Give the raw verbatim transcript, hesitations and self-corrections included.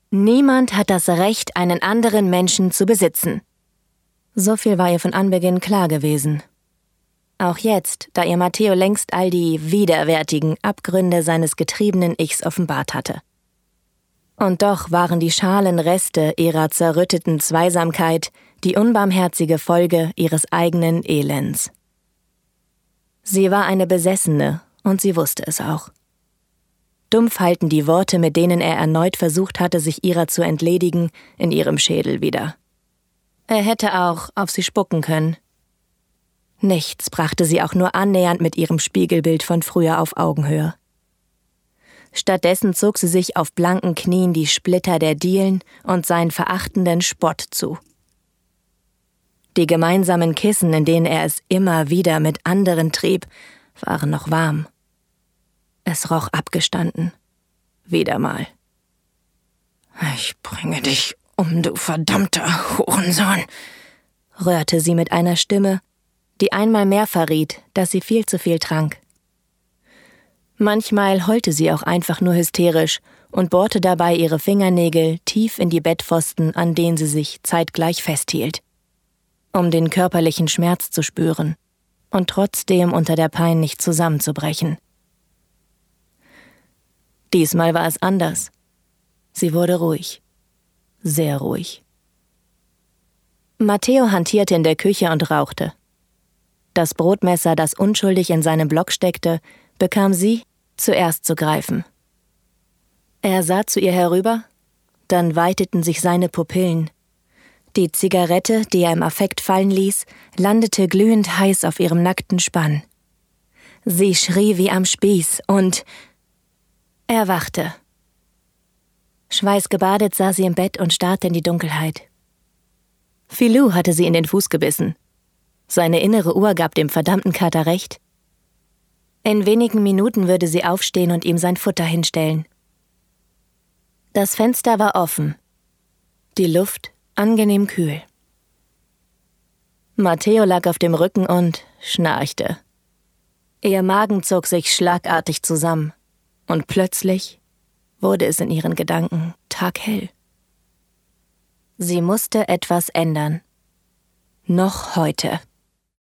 Niemand hat das Recht, einen anderen Menschen zu besitzen. So viel war ihr von Anbeginn klar gewesen. Auch jetzt, da ihr Matteo längst all die widerwärtigen Abgründe seines getriebenen Ichs offenbart hatte. Und doch waren die schalen Reste ihrer zerrütteten Zweisamkeit die unbarmherzige Folge ihres eigenen Elends. Sie war eine Besessene und sie wusste es auch. Dumpf hallten die Worte, mit denen er erneut versucht hatte, sich ihrer zu entledigen, in ihrem Schädel wieder. Er hätte auch auf sie spucken können. Nichts brachte sie auch nur annähernd mit ihrem Spiegelbild von früher auf Augenhöhe. Stattdessen zog sie sich auf blanken Knien die Splitter der Dielen und seinen verachtenden Spott zu. Die gemeinsamen Kissen, in denen er es immer wieder mit anderen trieb, waren noch warm. Es roch abgestanden. Wieder mal. »Ich bringe dich um, du verdammter Hurensohn«, rührte sie mit einer Stimme, die einmal mehr verriet, dass sie viel zu viel trank. Manchmal heulte sie auch einfach nur hysterisch und bohrte dabei ihre Fingernägel tief in die Bettpfosten, an denen sie sich zeitgleich festhielt, um den körperlichen Schmerz zu spüren und trotzdem unter der Pein nicht zusammenzubrechen. Diesmal war es anders. Sie wurde ruhig. Sehr ruhig. Matteo hantierte in der Küche und rauchte. Das Brotmesser, das unschuldig in seinem Block steckte, bekam sie zuerst zu greifen. Er sah zu ihr herüber, dann weiteten sich seine Pupillen. Die Zigarette, die er im Affekt fallen ließ, landete glühend heiß auf ihrem nackten Spann. Sie schrie wie am Spieß und er wachte. Schweißgebadet saß sie im Bett und starrte in die Dunkelheit. Filou hatte sie in den Fuß gebissen. Seine innere Uhr gab dem verdammten Kater recht. In wenigen Minuten würde sie aufstehen und ihm sein Futter hinstellen. Das Fenster war offen. Die Luft angenehm kühl. Matteo lag auf dem Rücken und schnarchte. Ihr Magen zog sich schlagartig zusammen. Und plötzlich wurde es in ihren Gedanken taghell. Sie musste etwas ändern. Noch heute.